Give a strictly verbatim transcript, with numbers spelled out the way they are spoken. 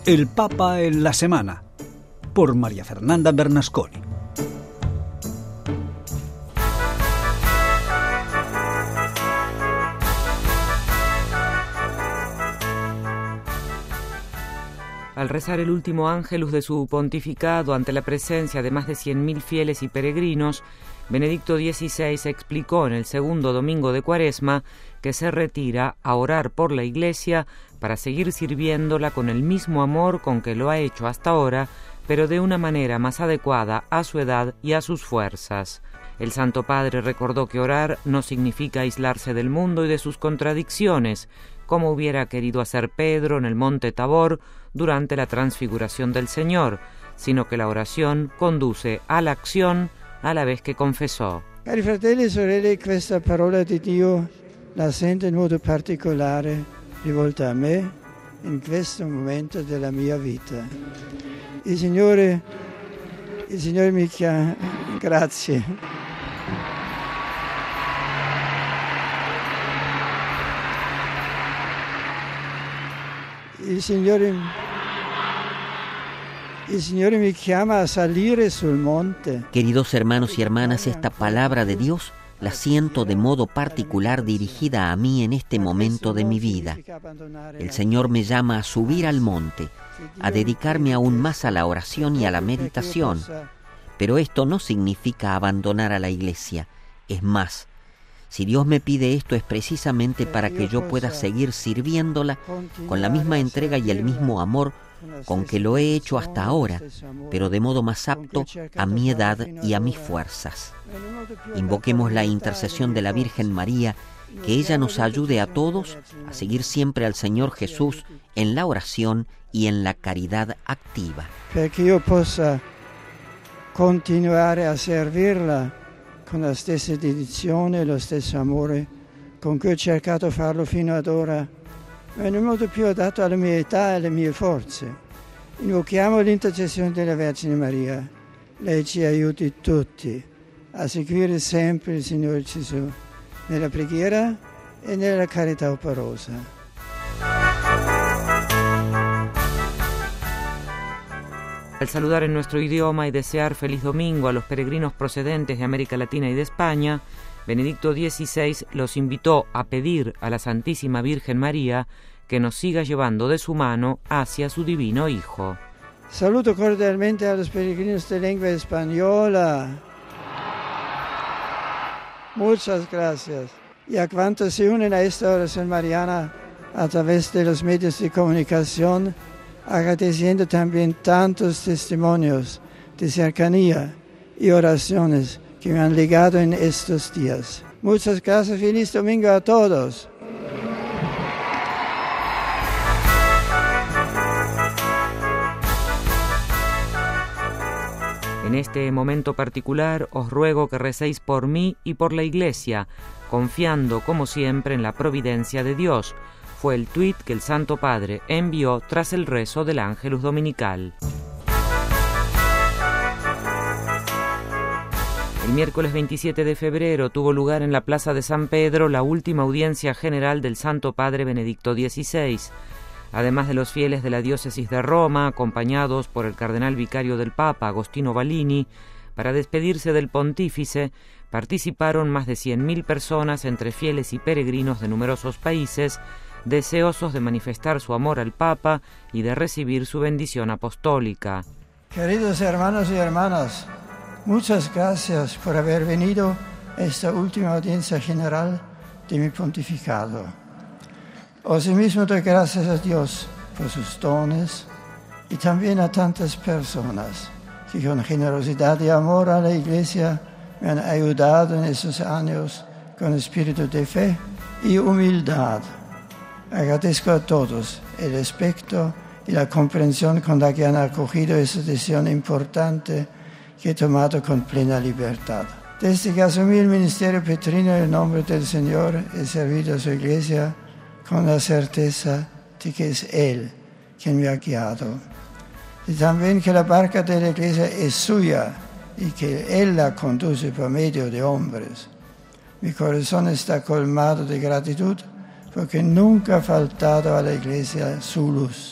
El Papa en la Semana, por María Fernanda Bernasconi. Al rezar el último ángelus de su pontificado ante la presencia de más de cien mil fieles y peregrinos, Benedicto dieciséis explicó en el segundo domingo de Cuaresma que se retira a orar por la Iglesia para seguir sirviéndola con el mismo amor con que lo ha hecho hasta ahora, pero de una manera más adecuada a su edad y a sus fuerzas. El Santo Padre recordó que orar no significa aislarse del mundo y de sus contradicciones, como hubiera querido hacer Pedro en el monte Tabor durante la transfiguración del Señor, sino que la oración conduce a la acción a la vez que confesó. Cari fratelli e sorelle, questa parola di Dio la sento in modo particolare rivolta a me in questo momento della mia vita. Il Signore, il Signore mi chiama, grazie. Il Signore, il Signore mi chiama a salire sul monte. Queridos hermanos y hermanas, esta palabra de Dios la siento de modo particular dirigida a mí en este momento de mi vida. El Señor me llama a subir al monte, a dedicarme aún más a la oración y a la meditación. Pero esto no significa abandonar a la Iglesia. Es más, si Dios me pide esto es precisamente para que yo pueda seguir sirviéndola con la misma entrega y el mismo amor con que lo he hecho hasta ahora, pero de modo más apto a mi edad y a mis fuerzas. Invoquemos la intercesión de la Virgen María, que ella nos ayude a todos a seguir siempre al Señor Jesús en la oración y en la caridad activa. Para que yo pueda continuar a servirla con la stessa dedizione e lo stesso amore con cui ho cercato di farlo fino ad ora, ma in un modo più adatto alla mia età e alle mie forze. Invochiamo l'intercessione della Vergine Maria. Lei ci aiuti tutti a seguire sempre il Signore Gesù nella preghiera e nella carità operosa. Al saludar en nuestro idioma y desear feliz domingo a los peregrinos procedentes de América Latina y de España, Benedicto dieciséis los invitó a pedir a la Santísima Virgen María que nos siga llevando de su mano hacia su divino Hijo. Saluto cordialmente a los peregrinos de lengua española. Muchas gracias. Y a cuantos se unen a esta oración mariana a través de los medios de comunicación, agradeciendo también tantos testimonios de cercanía y oraciones que me han legado en estos días. Muchas gracias, feliz domingo a todos. En este momento particular os ruego que recéis por mí y por la Iglesia, confiando como siempre en la providencia de Dios. Fue el tuit que el Santo Padre envió tras el rezo del Ángelus Dominical. El miércoles veintisiete de febrero tuvo lugar en la Plaza de San Pedro la última audiencia general del Santo Padre Benedicto dieciséis. Además de los fieles de la diócesis de Roma, acompañados por el cardenal vicario del Papa, Agostino Balini, para despedirse del pontífice, participaron más de cien mil personas entre fieles y peregrinos de numerosos países, deseosos de manifestar su amor al Papa y de recibir su bendición apostólica. Queridos hermanos y hermanas, muchas gracias por haber venido a esta última audiencia general de mi pontificado. Asimismo doy gracias a Dios por sus dones y también a tantas personas que con generosidad y amor a la Iglesia me han ayudado en estos años con espíritu de fe y humildad. Agradezco a todos el respeto y la comprensión con la que han acogido esta decisión importante que he tomado con plena libertad. Desde que asumí el ministerio petrino en el nombre del Señor, he servido a su Iglesia con la certeza de que es Él quien me ha guiado. Y también que la barca de la Iglesia es suya y que Él la conduce por medio de hombres. Mi corazón está colmado de gratitud porque nunca ha faltado a la Iglesia su luz.